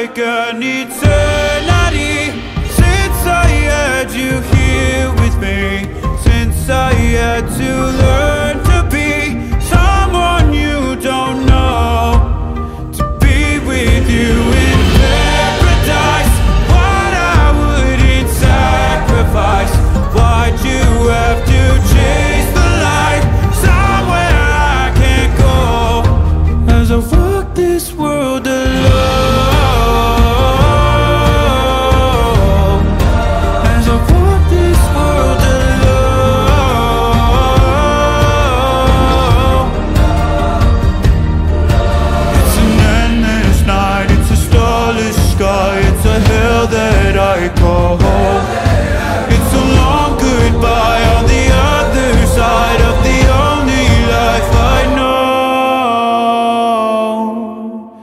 like an eternity since I had you here with me, since I had to learn